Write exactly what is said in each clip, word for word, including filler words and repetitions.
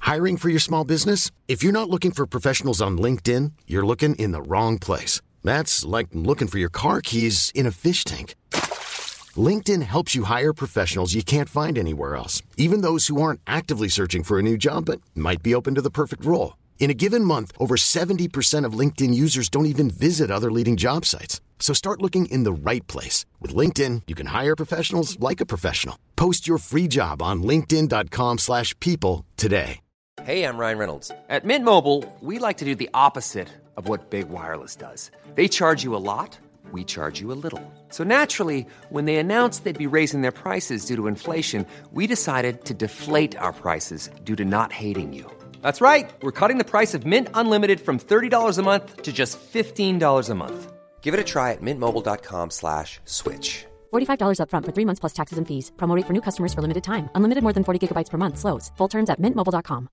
Hiring for your small business? If you're not looking for professionals on LinkedIn, you're looking in the wrong place. That's like looking for your car keys in a fish tank. LinkedIn helps you hire professionals you can't find anywhere else, even those who aren't actively searching for a new job but might be open to the perfect role. In a given month, over seventy percent of LinkedIn users don't even visit other leading job sites. So start looking in the right place. With LinkedIn, you can hire professionals like a professional. Post your free job on linkedin.com slash people today. Hey, I'm Ryan Reynolds. At Mint Mobile, we like to do the opposite of what Big Wireless does. They charge you a lot, we charge you a little. So naturally, when they announced they'd be raising their prices due to inflation, we decided to deflate our prices due to not hating you. That's right. We're cutting the price of Mint Unlimited from thirty dollars a month to just fifteen dollars a month. Give it a try at mintmobile.com slash switch. forty-five dollars up front for three months plus taxes and fees. Promo rate for new customers for limited time. Unlimited more than forty gigabytes per month. Slows full terms at mint mobile dot com.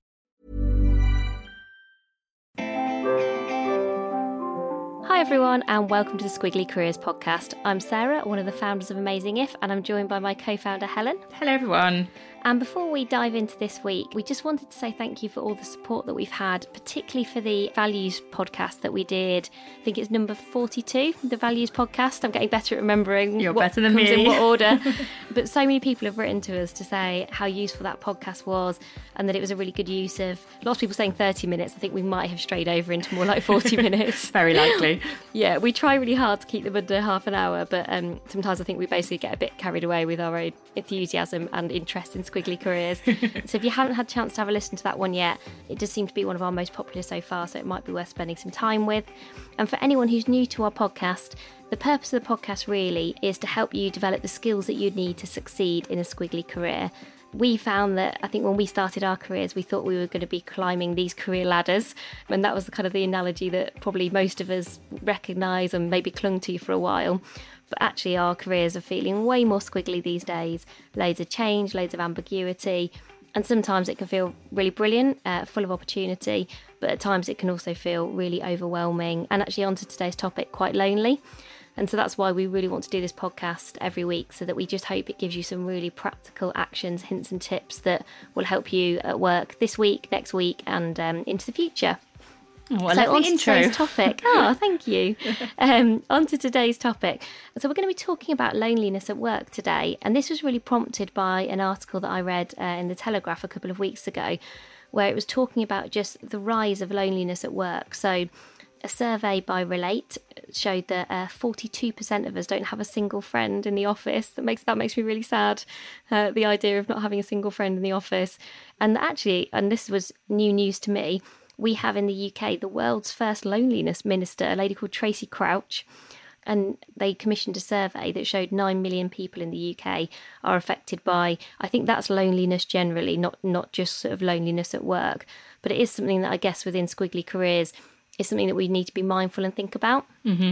Hi everyone and welcome to the Squiggly Careers podcast. I'm Sarah, one of the founders of Amazing If, and I'm joined by my co-founder Helen. Hello everyone. And before we dive into this week, we just wanted to say thank you for all the support that we've had, particularly for the Values podcast that we did. I think it's number forty-two, the Values podcast. I'm getting better at remembering You're what better than comes me. in what order. But so many people have written to us to say how useful that podcast was and that it was a really good use of, lots of people saying thirty minutes. I think we might have strayed over into more like forty minutes. Very likely. Yeah, we try really hard to keep them under half an hour, but um, sometimes I think we basically get a bit carried away with our own enthusiasm and interest in Squiggly Careers. So if you haven't had a chance to have a listen to that one yet, it does seem to be one of our most popular so far, so it might be worth spending some time with. And for anyone who's new to our podcast, the purpose of the podcast really is to help you develop the skills that you need to succeed in a squiggly career. We found that, I think when we started our careers, we thought we were going to be climbing these career ladders. And that was the kind of the analogy that probably most of us recognise and maybe clung to for a while. But actually our careers are feeling way more squiggly these days. Loads of change, loads of ambiguity. And sometimes it can feel really brilliant, uh, full of opportunity. But at times it can also feel really overwhelming. And actually onto today's topic, quite lonely. And so that's why we really want to do this podcast every week, so that we just hope it gives you some really practical actions, hints and tips that will help you at work this week, next week and um, into the future. Oh, what a so lovely on to intro. today's topic. Oh, thank you. Um, on to today's topic. So we're going to be talking about loneliness at work today. And this was really prompted by an article that I read uh, in The Telegraph a couple of weeks ago, where it was talking about just the rise of loneliness at work. So a survey by Relate showed that uh, forty-two percent of us don't have a single friend in the office. That makes that makes me really sad, uh, the idea of not having a single friend in the office. And actually, and this was new news to me, we have in the U K the world's first loneliness minister, a lady called Tracy Crouch. And they commissioned a survey that showed nine million people in the U K are affected by, I think that's loneliness generally, not, not just sort of loneliness at work. But it is something that I guess within Squiggly Careers is something that we need to be mindful and think about. Mm-hmm.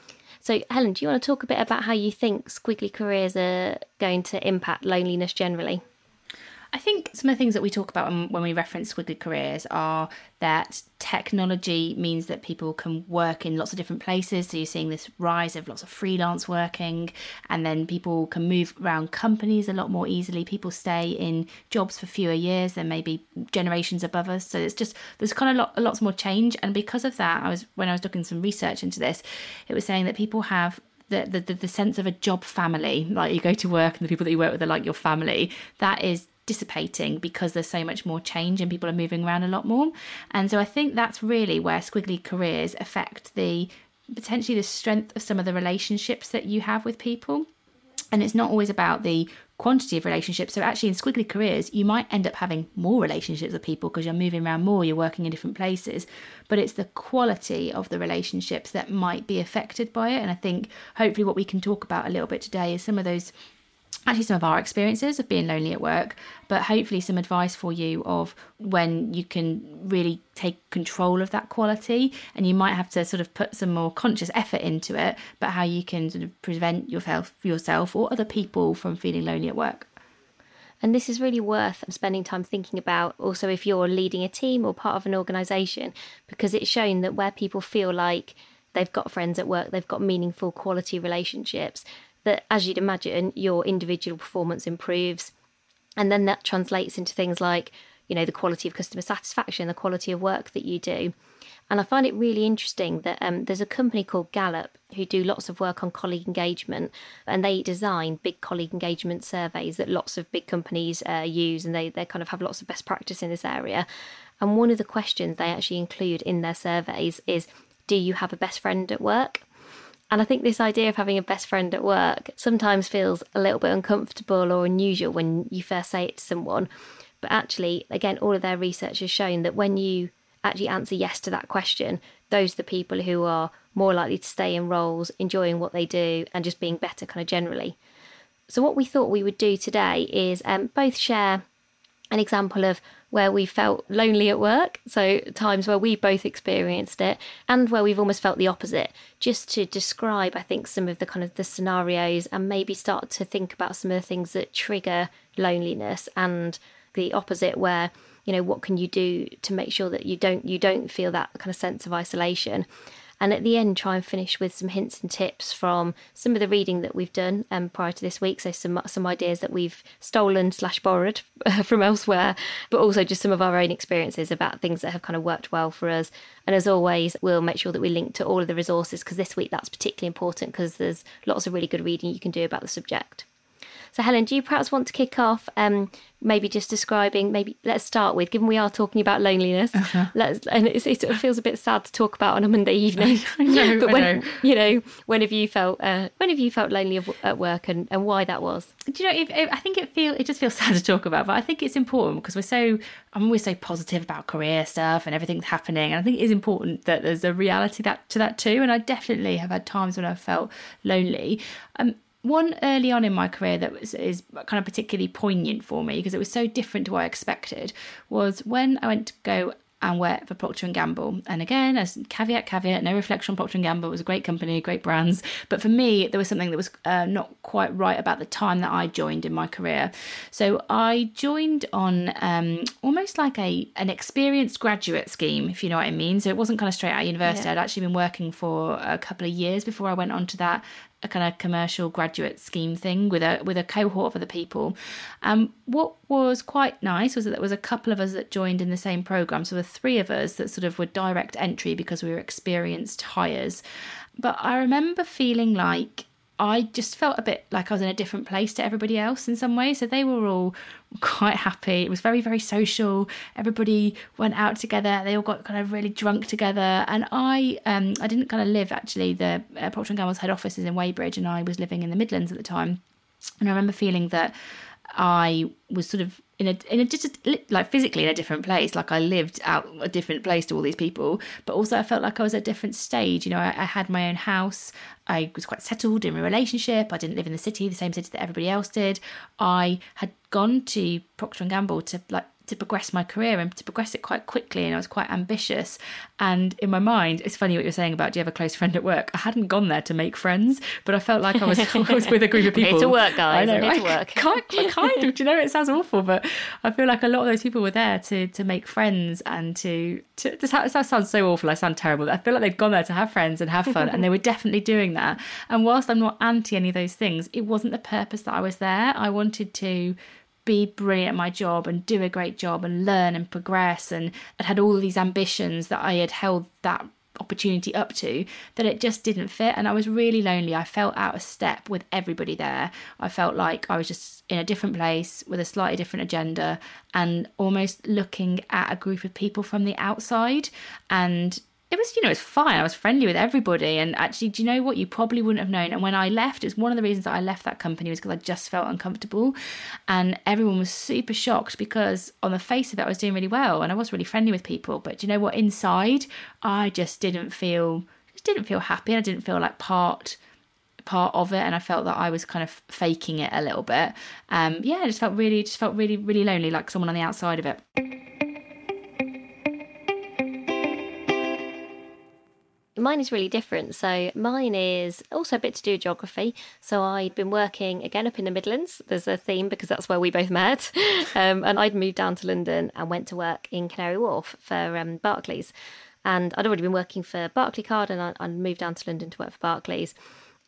So, Helen, do you want to talk a bit about how you think squiggly careers are going to impact loneliness generally? I think some of the things that we talk about when we reference squiggly careers are that technology means that people can work in lots of different places. So you're seeing this rise of lots of freelance working, and then people can move around companies a lot more easily. People stay in jobs for fewer years than maybe generations above us. So it's just, there's kind of lot, lots more change. And because of that, I was when I was looking some research into this, it was saying that people have The, the the sense of a job family, like you go to work and the people that you work with are like your family, that is dissipating because there's so much more change and people are moving around a lot more. And so I think that's really where squiggly careers affect the potentially the strength of some of the relationships that you have with people. And it's not always about the quantity of relationships. So actually in squiggly careers, you might end up having more relationships with people because you're moving around more, you're working in different places, but it's the quality of the relationships that might be affected by it. And I think hopefully what we can talk about a little bit today is some of those, actually some of our experiences of being lonely at work, but hopefully some advice for you of when you can really take control of that quality, and you might have to sort of put some more conscious effort into it, but how you can sort of prevent yourself, yourself or other people from feeling lonely at work. And this is really worth spending time thinking about also if you're leading a team or part of an organisation, because it's shown that where people feel like they've got friends at work, they've got meaningful quality relationships, that as you'd imagine, your individual performance improves. And then that translates into things like you know, the quality of customer satisfaction, the quality of work that you do. And I find it really interesting that um, there's a company called Gallup who do lots of work on colleague engagement, and they design big colleague engagement surveys that lots of big companies uh, use, and they, they kind of have lots of best practice in this area. And one of the questions they actually include in their surveys is, do you have a best friend at work? And I think this idea of having a best friend at work sometimes feels a little bit uncomfortable or unusual when you first say it to someone. But actually, again, all of their research has shown that when you actually answer yes to that question, those are the people who are more likely to stay in roles, enjoying what they do and just being better kind of generally. So what we thought we would do today is um, both share an example of where we felt lonely at work, so times where we both experienced it, and where we've almost felt the opposite, just to describe, I think, some of the kind of the scenarios and maybe start to think about some of the things that trigger loneliness, and the opposite where, you know, what can you do to make sure that you don't you don't feel that kind of sense of isolation. And at the end, try and finish with some hints and tips from some of the reading that we've done um, prior to this week. So some some ideas that we've stolen slash borrowed uh, from elsewhere, but also just some of our own experiences about things that have kind of worked well for us. And as always, we'll make sure that we link to all of the resources, because this week that's particularly important because there's lots of really good reading you can do about the subject. So Helen, do you perhaps want to kick off, um, maybe just describing, maybe let's start with, given we are talking about loneliness, uh-huh. let's, and it's, it sort of feels a bit sad to talk about on a Monday evening. I know, but when, I know. you know, when have you felt, uh, when have you felt lonely at work, and, and why that was? Do you know, if, if, I think it feel it just feels sad to talk about, but I think it's important because we're so, I'm always so positive about career stuff and everything's happening. And I think it is important that there's a reality that to that too. And I definitely have had times when I've felt lonely. Um, One early on in my career that was is kind of particularly poignant for me because it was so different to what I expected was when I went to go and work for Procter and Gamble. And again, as caveat, caveat, no reflection on Procter and Gamble. It was a great company, great brands. But for me, there was something that was uh, not quite right about the time that I joined in my career. So I joined on um, almost like a an experienced graduate scheme, if you know what I mean. So it wasn't kind of straight out of university. Yeah. I'd actually been working for a couple of years before I went on to that a kind of commercial graduate scheme thing with a with a cohort of other people. Um, what was quite nice was that there was a couple of us that joined in the same programme. So there were three of us that sort of were direct entry because we were experienced hires. But I remember feeling like I just felt a bit like I was in a different place to everybody else in some ways. So they were all quite happy. It was very, very social. Everybody went out together. They all got kind of really drunk together. And I um, I didn't kind of live, actually, the uh, Procter and Gamble's head office is in Weybridge, and I was living in the Midlands at the time. And I remember feeling that I was sort of in a in a just like physically in a different place, like I lived out a different place to all these people, but also I felt like I was at a different stage. You know, I, I had my own house. I was quite settled in a relationship. I didn't live in the city, the same city that everybody else did. I had gone to Procter and Gamble to like to progress my career and to progress it quite quickly, and I was quite ambitious. And in my mind, it's funny what you're saying about do you have a close friend at work? I hadn't gone there to make friends, but I felt like I was, I was with a group of people. It's a work, guys. I know, it's I, work. Kind, kind of, do you know, it sounds awful, but I feel like a lot of those people were there to to make friends and to, to this, that sounds so awful, I sound terrible. I feel like they'd gone there to have friends and have fun, and they were definitely doing that. And whilst I'm not anti any of those things, it wasn't the purpose that I was there. I wanted to be brilliant at my job and do a great job and learn and progress, and I'd had all of these ambitions that I had held that opportunity up to, that it just didn't fit. And I was really lonely. I felt out of step with everybody there. I felt like I was just in a different place with a slightly different agenda and almost looking at a group of people from the outside. And it was, you know, it's fine. I was friendly with everybody. And actually, do you know what? You probably wouldn't have known. And when I left, it was one of the reasons that I left that company was because I just felt uncomfortable. And everyone was super shocked because on the face of it, I was doing really well and I was really friendly with people. But do you know what? Inside, I just didn't feel, just didn't feel happy. And I didn't feel like part part of it. And I felt that I was kind of faking it a little bit. Um, yeah, I just felt really, just felt really, really lonely, like someone on the outside of it. Mine is really different. So mine is also a bit to do with geography. So I'd been working again up in the Midlands. There's a theme because that's where we both met. Um, and I'd moved down to London and went to work in Canary Wharf for um, Barclays. And I'd already been working for Barclaycard, and I, I moved down to London to work for Barclays.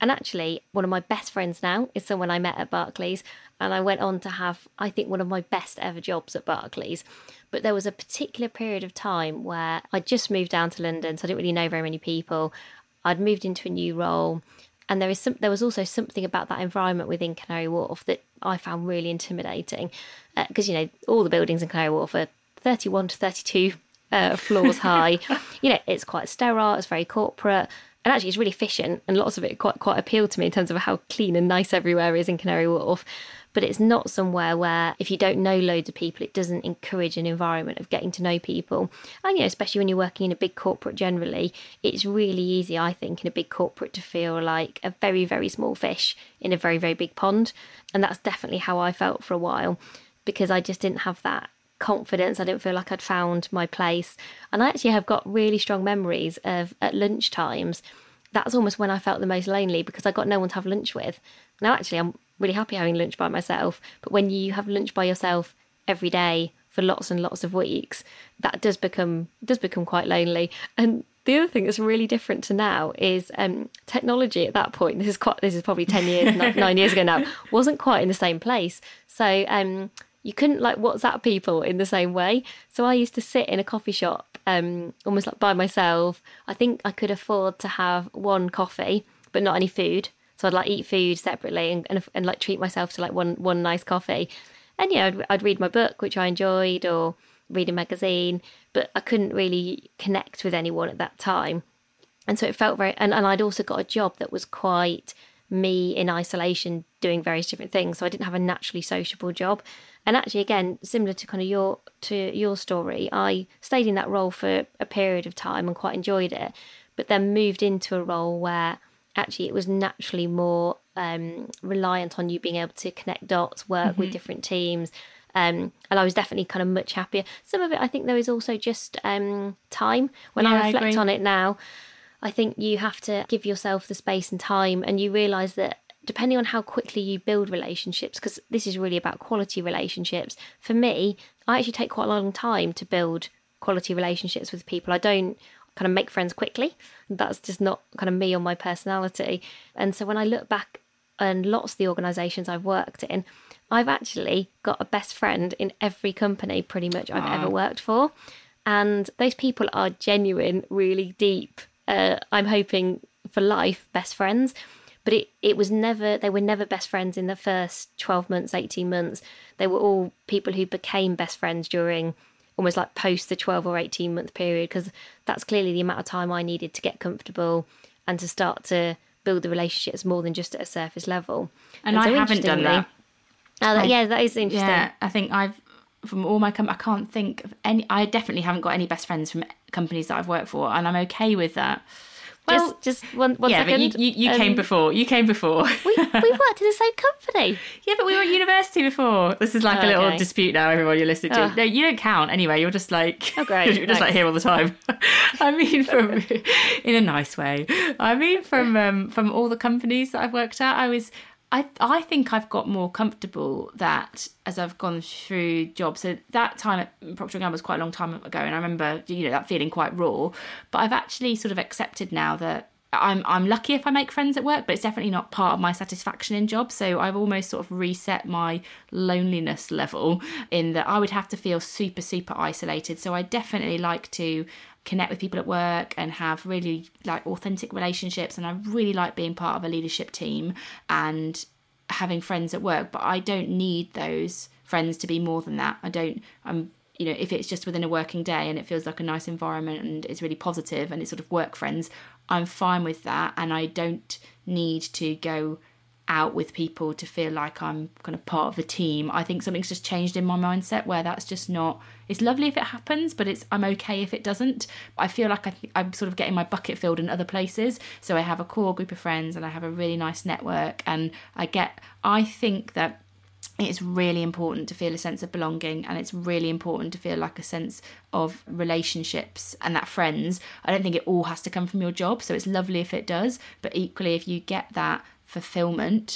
And actually, one of my best friends now is someone I met at Barclays. And I went on to have, I think, one of my best ever jobs at Barclays. But there was a particular period of time where I just moved down to London, so I didn't really know very many people. I'd moved into a new role. And there is some, there was also something about that environment within Canary Wharf that I found really intimidating. Because, uh, you know, all the buildings in Canary Wharf are thirty-one to thirty-two uh, floors high. You know, it's quite sterile, it's very corporate. And actually, it's really efficient, and lots of it quite quite appealed to me in terms of how clean and nice everywhere is in Canary Wharf. But it's not somewhere where, if you don't know loads of people, it doesn't encourage an environment of getting to know people. And, you know, especially when you're working in a big corporate generally, it's really easy, I think, in a big corporate to feel like a very, very small fish in a very, very big pond. And that's definitely how I felt for a while, because I just didn't have that confidence. I didn't feel like I'd found my place. And I actually have got really strong memories of at lunch times. That's almost when I felt the most lonely, because I got no one to have lunch with. Now, actually, I'm really happy having lunch by myself. But when you have lunch by yourself every day for lots and lots of weeks, that does become does become quite lonely. And the other thing that's really different to now is um, technology at that point. This is quite. This is probably ten years, nine, nine years ago now. Wasn't quite in the same place. So um, you couldn't like WhatsApp people in the same way. So I used to sit in a coffee shop, um, almost like by myself. I think I could afford to have one coffee, but not any food. So I'd like eat food separately and, and, and like treat myself to like one one nice coffee. And yeah, I'd, I'd read my book, which I enjoyed, or read a magazine, but I couldn't really connect with anyone at that time. And so it felt very, and, and I'd also got a job that was quite me in isolation doing various different things. So I didn't have a naturally sociable job. And actually, again, similar to kind of your to your story, I stayed in that role for a period of time and quite enjoyed it, but then moved into a role where actually it was naturally more um, reliant on you being able to connect dots, work mm-hmm. with different teams. Um, and I was definitely kind of much happier. Some of it, I think there is also just um, time. When yeah, I reflect I on it now, I think you have to give yourself the space and time, and you realise that depending on how quickly you build relationships, because this is really about quality relationships. For me, I actually take quite a long time to build quality relationships with people. I don't kind of make friends quickly. That's just not kind of me or my personality. And so when I look back on lots of the organisations I've worked in, I've actually got a best friend in every company pretty much I've wow. ever worked for. And those people are genuine, really deep, uh, I'm hoping for life, best friends. But it, it was never, they were never best friends in the first twelve months, eighteen months. They were all people who became best friends during almost like post the twelve or eighteen month period, because that's clearly the amount of time I needed to get comfortable and to start to build the relationships more than just at a surface level. And, and so I haven't done that. Oh, that I, yeah, that is interesting. Yeah, I think I've, from all my, com- I can't think of any, I definitely haven't got any best friends from companies that I've worked for, and I'm okay with that. Well, just, just one, one yeah, second. Yeah, but you, you, you um, came before. You came before. we, we worked in the same company. Yeah, but we were at university before. This is like oh, a little okay. dispute now, everyone you're listening to. Oh. No, you don't count anyway. You're just like, oh, great. you're just like here all the time. I mean, from in a nice way. I mean, from um, from all the companies that I've worked at, I was... I I think I've got more comfortable that as I've gone through jobs. So that time at Procter and Gamble was quite a long time ago, and I remember, you know, that feeling quite raw. But I've actually sort of accepted now that I'm I'm lucky if I make friends at work, but it's definitely not part of my satisfaction in jobs. So I've almost sort of reset my loneliness level in that I would have to feel super, super isolated. So I definitely like to connect with people at work and have really like authentic relationships, and I really like being part of a leadership team and having friends at work, but I don't need those friends to be more than that. I don't I'm you know, if it's just within a working day and it feels like a nice environment and it's really positive and it's sort of work friends, I'm fine with that, and I don't need to go out with people to feel like I'm kind of part of the team. I think something's just changed in my mindset where that's just not, it's lovely if it happens, but it's I'm okay if it doesn't. I feel like I th- I'm sort of getting my bucket filled in other places. So I have a core group of friends and I have a really nice network, and I get, I think that it's really important to feel a sense of belonging, and it's really important to feel like a sense of relationships and that friends. I don't think it all has to come from your job, so it's lovely if it does, but equally if you get that fulfillment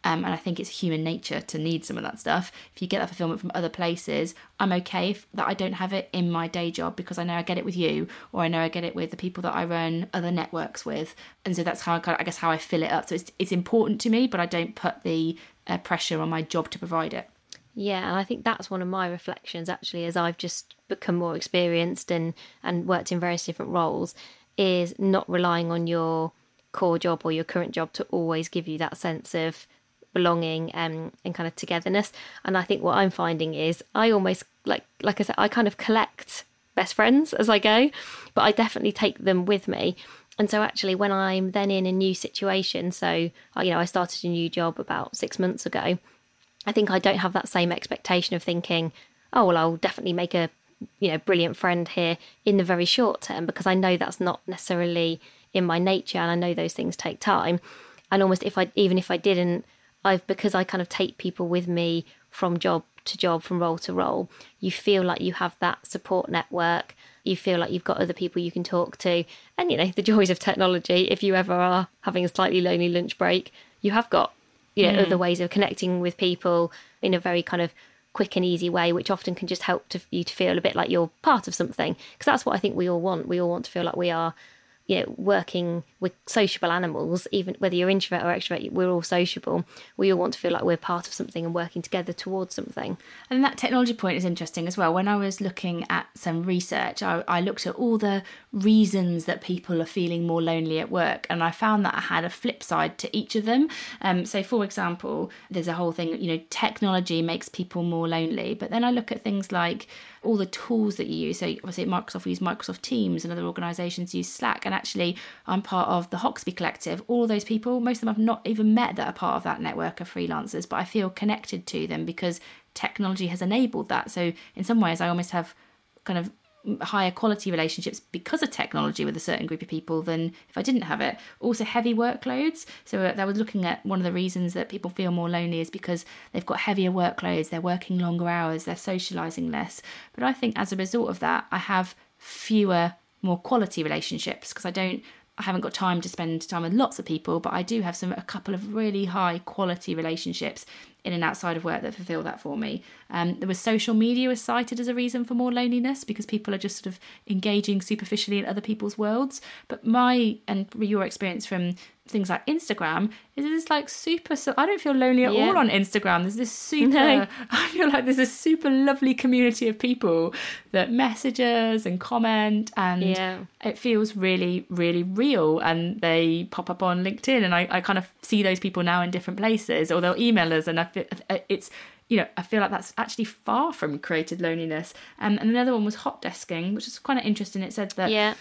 Um, and I think it's human nature to need some of that stuff. If you get that fulfillment from other places, I'm okay if that I don't have it in my day job because I know I get it with you, or I know I get it with the people that I run other networks with. And so that's how I, kind of, I guess, how I fill it up. So it's it's important to me, but I don't put the uh, pressure on my job to provide it. Yeah, and I think that's one of my reflections, actually, as I've just become more experienced and, and worked in various different roles, is not relying on your core job or your current job to always give you that sense of belonging um, and kind of togetherness. And I think what I'm finding is I almost, like like I said, I kind of collect best friends as I go, but I definitely take them with me. And so actually when I'm then in a new situation, so, you know, I started a new job about six months ago, I think I don't have that same expectation of thinking, oh, well, I'll definitely make a, you know, brilliant friend here in the very short term, because I know that's not necessarily in my nature, and I know those things take time. And almost if I, even if I didn't, I've, because I kind of take people with me from job to job, from role to role, you feel like you have that support network. You feel like you've got other people you can talk to. And, you know, the joys of technology, if you ever are having a slightly lonely lunch break, you have got, you know, mm. other ways of connecting with people in a very kind of quick and easy way, which often can just help to, you to feel a bit like you're part of something. Because that's what I think we all want. We all want to feel like we are, you know, working with sociable animals, even whether you're introvert or extrovert, we're all sociable. We all want to feel like we're part of something and working together towards something. And that technology point is interesting as well. When I was looking at some research, I, I looked at all the reasons that people are feeling more lonely at work, and I found that I had a flip side to each of them. Um, so, for example, there's a whole thing, you know, technology makes people more lonely, but then I look at things like all the tools that you use. So obviously at Microsoft, we use Microsoft Teams, and other organisations use Slack. And actually, I'm part of the Hoxby Collective. All those people, most of them I've not even met that are part of that network of freelancers, but I feel connected to them because technology has enabled that. So in some ways, I almost have kind of higher quality relationships because of technology with a certain group of people than if I didn't have it. Also heavy workloads. So I was looking at one of the reasons that people feel more lonely is because they've got heavier workloads, they're working longer hours, they're socialising less. But I think as a result of that, I have fewer, more quality relationships because I don't I haven't got time to spend time with lots of people, but I do have some a couple of really high quality relationships in and outside of work that fulfill that for me. Um, there was social media was cited as a reason for more loneliness because people are just sort of engaging superficially in other people's worlds. But my and your experience from things like Instagram is it's like super. So I don't feel lonely at yeah. all on Instagram. There's this super. No. I feel like there's a super lovely community of people that message us and comment, and yeah. it feels really, really real. And they pop up on LinkedIn, and I, I kind of see those people now in different places, or they'll email us, and I feel it's. You know, I feel like that's actually far from created loneliness. Um, and another one was hot desking, which is kind of interesting. It said that yeah.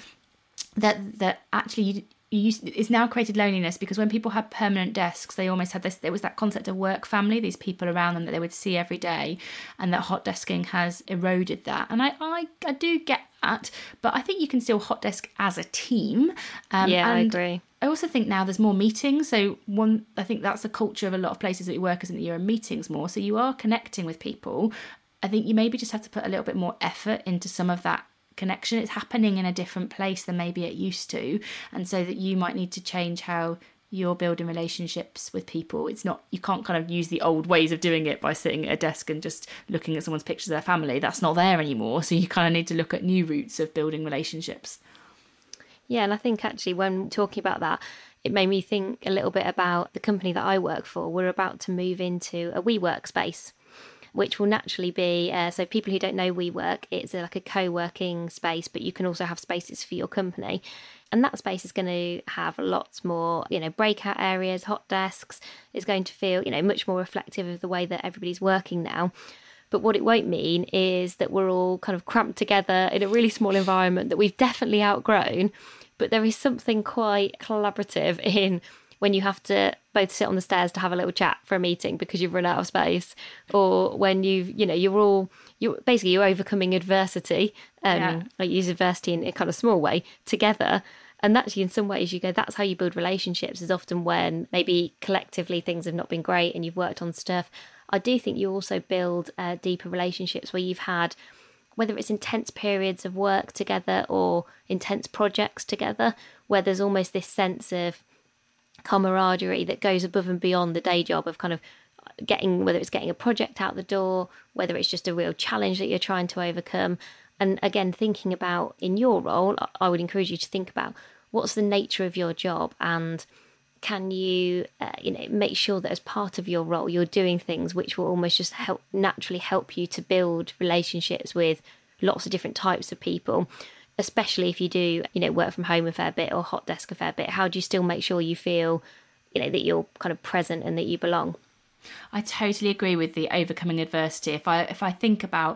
that that actually you, you used, it's now created loneliness because when people had permanent desks, they almost had this. There was that concept of work family, these people around them that they would see every day, and that hot desking has eroded that. And I, I, I do get that, but I think you can still hot desk as a team. Um, yeah, and I agree. I also think now there's more meetings. So one, I think that's the culture of a lot of places that you work, isn't that you're in meetings more. So you are connecting with people. I think you maybe just have to put a little bit more effort into some of that connection. It's happening in a different place than maybe it used to. And so that you might need to change how you're building relationships with people. It's not, you can't kind of use the old ways of doing it by sitting at a desk and just looking at someone's pictures of their family. That's not there anymore. So you kind of need to look at new routes of building relationships. Yeah, and I think actually when talking about that, it made me think a little bit about the company that I work for. We're about to move into a WeWork space, which will naturally be, uh, so people who don't know WeWork, it's like a co-working space, but you can also have spaces for your company. And that space is going to have lots more, you know, breakout areas, hot desks. It's going to feel, you know, much more reflective of the way that everybody's working now. But what it won't mean is that we're all kind of cramped together in a really small environment that we've definitely outgrown. But there is something quite collaborative in when you have to both sit on the stairs to have a little chat for a meeting because you've run out of space, or when you've, you know, you're all, you're basically you're overcoming adversity, um, yeah. like use adversity in a kind of small way together. And actually, in some ways, you go, that's how you build relationships, is often when maybe collectively things have not been great and you've worked on stuff. I do think you also build uh, deeper relationships where you've had, whether it's intense periods of work together or intense projects together, where there's almost this sense of camaraderie that goes above and beyond the day job of kind of getting, whether it's getting a project out the door, whether it's just a real challenge that you're trying to overcome. And again, thinking about in your role, I would encourage you to think about what's the nature of your job, and can you, uh, you know, make sure that as part of your role, you're doing things which will almost just help naturally help you to build relationships with lots of different types of people, especially if you do, you know, work from home a fair bit or hot desk a fair bit. How do you still make sure you feel, you know, that you're kind of present and that you belong? I totally agree with the overcoming adversity. If I if I think about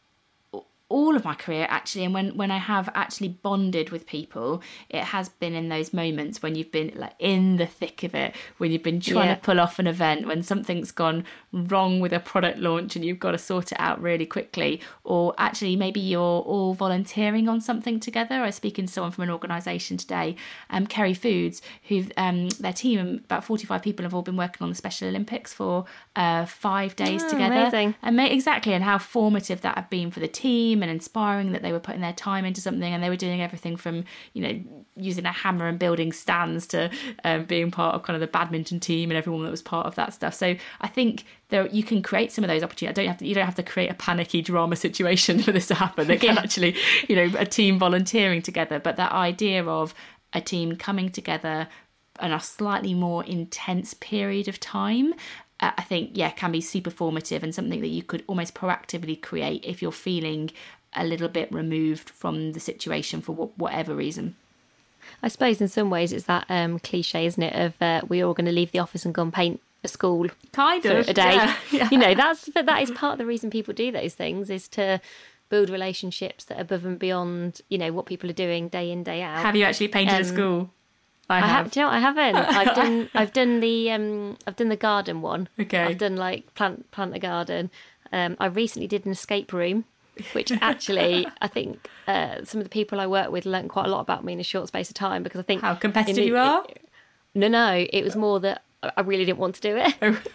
all of my career, actually, and when, when I have actually bonded with people, it has been in those moments when you've been like in the thick of it, when you've been trying yeah. to pull off an event, when something's gone wrong with a product launch and you've got to sort it out really quickly, or actually maybe you're all volunteering on something together. I was speaking to someone from an organisation today, um, Kerry Foods, who um, their team, about forty-five people, have all been working on the Special Olympics for uh, five days oh, together. Amazing. And exactly, and how formative that have been for the team, and inspiring that they were putting their time into something, and they were doing everything from, you know, using a hammer and building stands to um, being part of kind of the badminton team and everyone that was part of that stuff. So I think there you can create some of those opportunities. I don't have to, you don't have to create a panicky drama situation for this to happen. They can yeah. actually, you know, a team volunteering together, but that idea of a team coming together in a slightly more intense period of time, uh, I think, yeah, can be super formative and something that you could almost proactively create if you're feeling a little bit removed from the situation for wh- whatever reason. I suppose in some ways it's that um, cliche, isn't it, of uh, we're all going to leave the office and go and paint a school kind for of a day. Yeah, yeah. You know, that's but that is part of the reason people do those things, is to build relationships that are above and beyond, you know, what people are doing day in, day out. Have you actually painted um, a school? I have. I have. Do you know what? I haven't. I've done. I've done the. Um, I've done the garden one. Okay. I've done like plant plant a garden. Um, I recently did an escape room, which actually I think uh, some of the people I work with learned quite a lot about me in a short space of time, because I think how competitive the, you are. It, no, no, it was more that I really didn't want to do it, and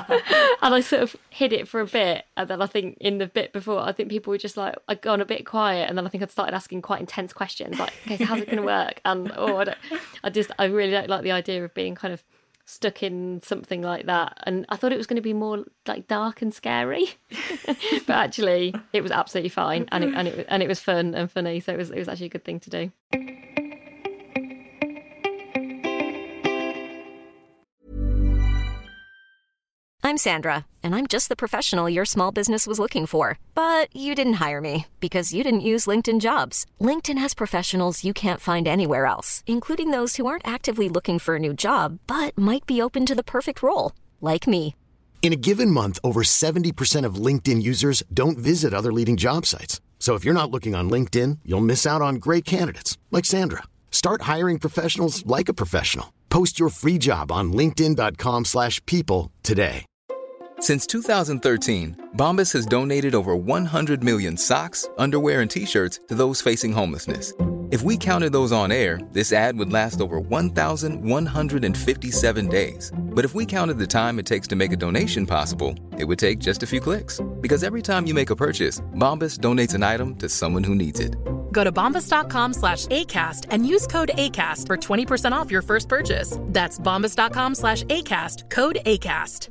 I sort of hid it for a bit, and then I think in the bit before, I think people were just like, I'd gone a bit quiet, and then I think I'd started asking quite intense questions, like, okay, so how's it going to work? And oh, I, don't, I just, I really don't like the idea of being kind of stuck in something like that, and I thought it was going to be more like dark and scary, but actually, it was absolutely fine, and it and it and it was fun and funny, so it was it was actually a good thing to do. I'm Sandra, and I'm just the professional your small business was looking for. But you didn't hire me because you didn't use LinkedIn Jobs. LinkedIn has professionals you can't find anywhere else, including those who aren't actively looking for a new job, but might be open to the perfect role, like me. In a given month, over seventy percent of LinkedIn users don't visit other leading job sites. So if you're not looking on LinkedIn, you'll miss out on great candidates like Sandra. Start hiring professionals like a professional. Post your free job on linkedin dot com slash people today. Since two thousand thirteen, Bombas has donated over one hundred million socks, underwear, and T-shirts to those facing homelessness. If we counted those on air, this ad would last over one thousand one hundred fifty-seven days. But if we counted the time it takes to make a donation possible, it would take just a few clicks. Because every time you make a purchase, Bombas donates an item to someone who needs it. Go to bombas.com slash ACAST and use code ACAST for twenty percent off your first purchase. That's bombas.com slash ACAST, code ACAST.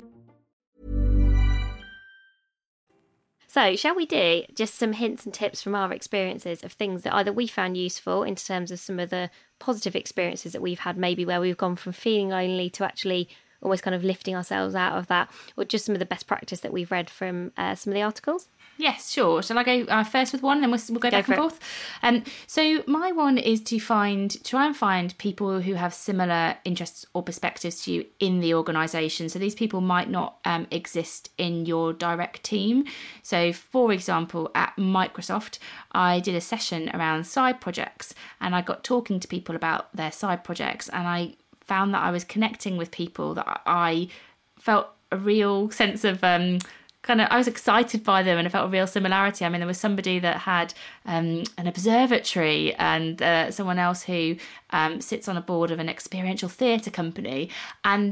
So shall we do just some hints and tips from our experiences of things that either we found useful in terms of some of the positive experiences that we've had, maybe where we've gone from feeling lonely to actually almost kind of lifting ourselves out of that, or just some of the best practice that we've read from uh, some of the articles? Yes, sure. Shall I go uh, first with one, and then we'll, we'll go, go back and forth? Um, so my one is to find, try and find people who have similar interests or perspectives to you in the organisation. So these people might not um, exist in your direct team. So for example, at Microsoft, I did a session around side projects, and I got talking to people about their side projects, and I found that I was connecting with people that I felt a real sense of... Um, kind of, I was excited by them, and I felt a real similarity. I mean, there was somebody that had um, an observatory, and uh, someone else who um, sits on a board of an experiential theatre company. And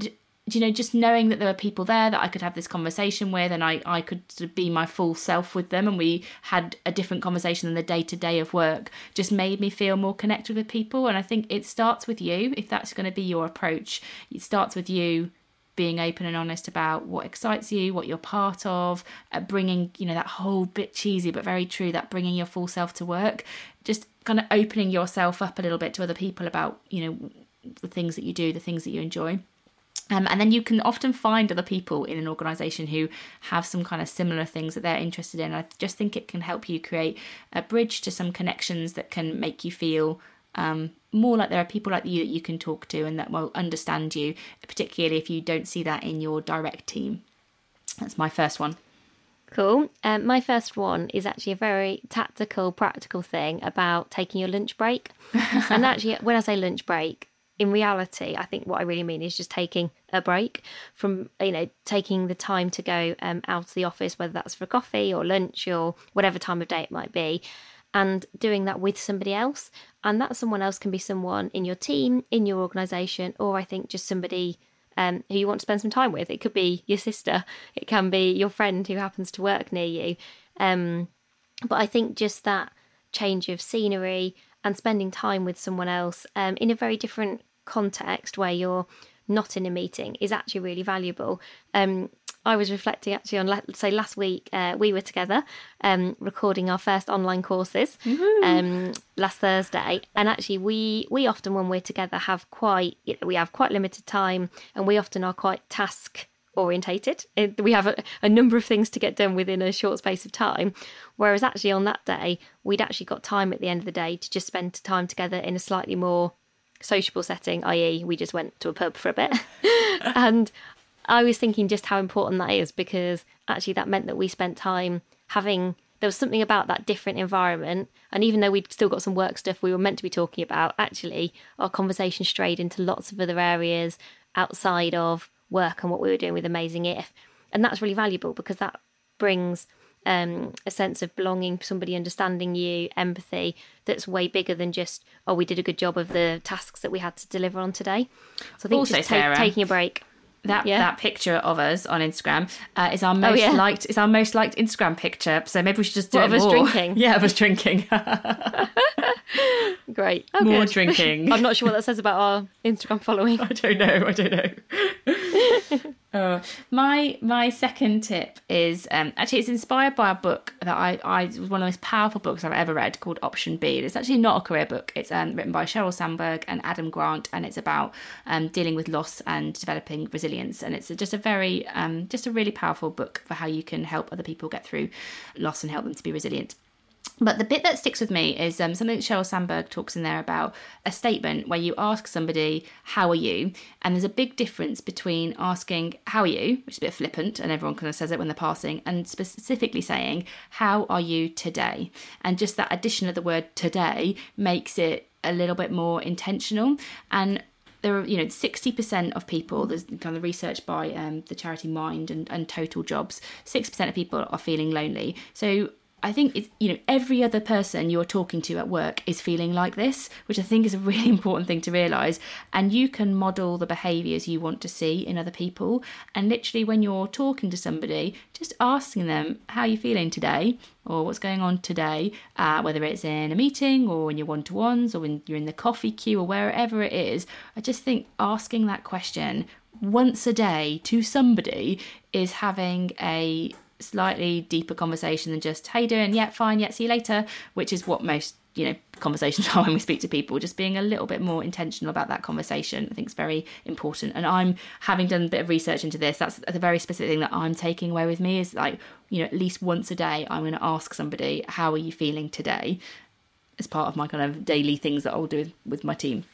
you know, just knowing that there were people there that I could have this conversation with, and I, I could sort of be my full self with them, and we had a different conversation than the day-to-day of work, just made me feel more connected with people. And I think it starts with you. If that's going to be your approach, it starts with you being open and honest about what excites you, what you're part of, uh, bringing, you know, that whole bit cheesy but very true, that bringing your full self to work, just kind of opening yourself up a little bit to other people about, you know, the things that you do, the things that you enjoy. Um, and then you can often find other people in an organisation who have some kind of similar things that they're interested in. I just think it can help you create a bridge to some connections that can make you feel um, more like there are people like you that you can talk to and that will understand you, particularly if you don't see that in your direct team. That's my first one. Cool. Um, my first one is actually a very tactical, practical thing about taking your lunch break. And actually, when I say lunch break, in reality, I think what I really mean is just taking a break from, you know, taking the time to go um, out of the office, whether that's for coffee or lunch or whatever time of day it might be, and doing that with somebody else. And that someone else can be someone in your team, in your organisation, or I think just somebody um, who you want to spend some time with. It could be your sister, it can be your friend who happens to work near you. Um, but I think just that change of scenery and spending time with someone else um, in a very different context where you're not in a meeting is actually really valuable. Um, I was reflecting actually on, let's say last week, uh, we were together um, recording our first online courses um, last Thursday. And actually we we often when we're together have quite, you know, we have quite limited time, and we often are quite task orientated. We have a, a number of things to get done within a short space of time. Whereas actually on that day, we'd actually got time at the end of the day to just spend time together in a slightly more sociable setting, that is we just went to a pub for a bit. And I was thinking just how important that is, because actually that meant that we spent time having, there was something about that different environment. And even though we'd still got some work stuff we were meant to be talking about, actually our conversation strayed into lots of other areas outside of work and what we were doing with Amazing If. And that's really valuable because that brings um, a sense of belonging, somebody understanding you, empathy, that's way bigger than just, oh, we did a good job of the tasks that we had to deliver on today. So I think also, just ta- Sarah, taking a break. That yeah. that picture of us on Instagram uh, is our most oh, yeah. liked is our most liked Instagram picture. So maybe we should just do what, it of more. Us drinking. Yeah, of us drinking. Great. Oh, more good. drinking. I'm not sure what that says about our Instagram following. I don't know. I don't know. uh, my my second tip is um, actually it's inspired by a book that I I was one of the most powerful books I've ever read called Option B. It's actually not a career book. It's um, written by Sheryl Sandberg and Adam Grant, and it's about um, dealing with loss and developing resilience. And it's just a very um, just a really powerful book for how you can help other people get through loss and help them to be resilient. But the bit that sticks with me is um, something that Sheryl Sandberg talks in there about a statement where you ask somebody, how are you? And there's a big difference between asking, how are you? Which is a bit flippant and everyone kind of says it when they're passing, and specifically saying, how are you today? And just that addition of the word today makes it a little bit more intentional. And there are, you know, sixty percent of people, there's kind of research by um, the charity Mind and, and Total Jobs, six percent of people are feeling lonely. So I think it's, you know, every other person you're talking to at work is feeling like this, which I think is a really important thing to realise. And you can model the behaviours you want to see in other people. And literally when you're talking to somebody, just asking them, how are you feeling today? Or what's going on today? Uh, whether it's in a meeting or in your one-to-ones or when you're in the coffee queue or wherever it is. I just think asking that question once a day to somebody is having a slightly deeper conversation than just, how you doing? Yeah, fine. Yeah, see you later. Which is what most, you know, conversations are when we speak to people. Just being a little bit more intentional about that conversation, I think is very important. And I'm having done a bit of research into this. That's the very specific thing that I'm taking away with me is like, you know, at least once a day, I'm going to ask somebody, how are you feeling today? As part of my kind of daily things that I'll do with, with my team.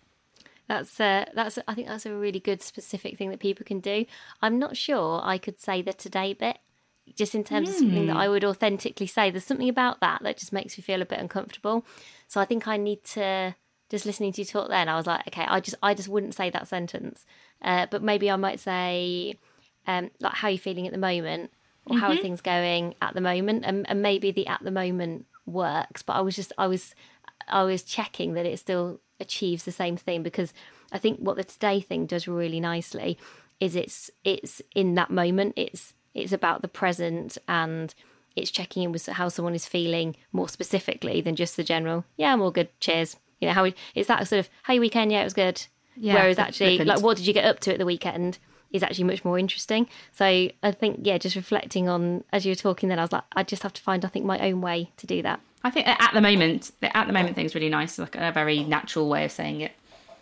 That's uh, that's. I think that's a really good specific thing that people can do. I'm not sure I could say the today bit. Just in terms mm. of something that I would authentically say. There's something about that that just makes me feel a bit uncomfortable. So I think I need to, just listening to you talk then, I was like, okay, I just I just wouldn't say that sentence. Uh, but maybe I might say, um, like, how are you feeling at the moment? Or mm-hmm. how are things going at the moment? And, and maybe the at the moment works. But I was just, I was, I was checking that it still achieves the same thing, because I think what the today thing does really nicely is it's it's in that moment. It's it's about the present, and it's checking in with how someone is feeling more specifically than just the general, yeah, I'm all good, cheers. You know, how we, it's that sort of, how your weekend? Yeah, it was good. Yeah, Whereas actually, flippant. like, what did you get up to at the weekend is actually much more interesting. So I think, yeah, just reflecting on, as you were talking then, I was like, I just have to find, I think, my own way to do that. I think at the moment, at the moment thing's really nice, like a very natural way of saying it.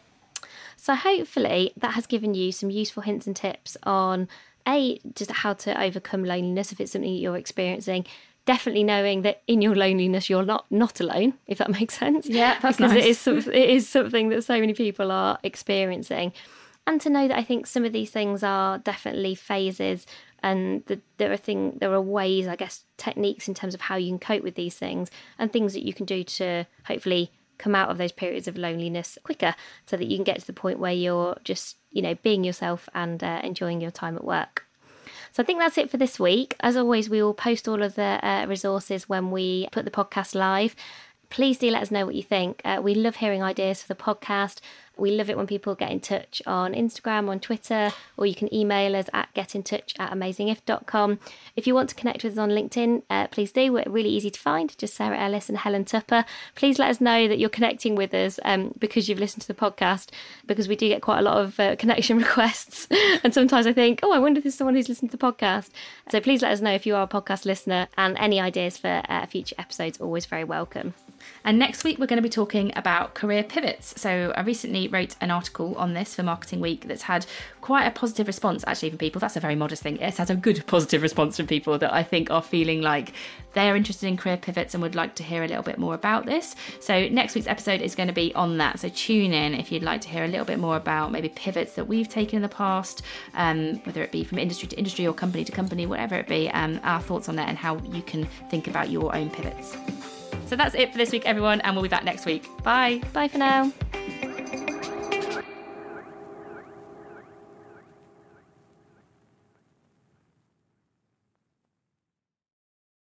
So hopefully that has given you some useful hints and tips on, A, just how to overcome loneliness if it's something that you're experiencing. Definitely knowing that in your loneliness you're not not alone, if that makes sense. Yeah, that's because nice. it is some, it is something that so many people are experiencing, and to know that I think some of these things are definitely phases, and the, there are thing there are ways, I guess, techniques in terms of how you can cope with these things, and things that you can do to hopefully come out of those periods of loneliness quicker, so that you can get to the point where you're just, you know, being yourself and uh, enjoying your time at work. So I think that's it for this week. As always, we will post all of the uh, resources when we put the podcast live. Please do let us know what you think. Uh, we love hearing ideas for the podcast. We love it when people get in touch on Instagram, on Twitter, or you can email us at getintouch at amazingif dot com. If you want to connect with us on LinkedIn, uh, please do. We're really easy to find, just Sarah Ellis and Helen Tupper. Please let us know that you're connecting with us um, because you've listened to the podcast, because we do get quite a lot of uh, connection requests. And sometimes I think, oh, I wonder if there's someone who's listened to the podcast. So please let us know if you are a podcast listener, and any ideas for uh, future episodes, always very welcome. And next week we're going to be talking about career pivots. So I recently wrote an article on this for Marketing Week that's had quite a positive response actually from people. That's a very modest thing. It's had a good positive response from people that I think are feeling like they're interested in career pivots and would like to hear a little bit more about this. So next week's episode is going to be on that. So tune in if you'd like to hear a little bit more about maybe pivots that we've taken in the past, um, whether it be from industry to industry or company to company, whatever it be, um, our thoughts on that and how you can think about your own pivots. So that's it for this week, everyone, and we'll be back next week. Bye. Bye for now.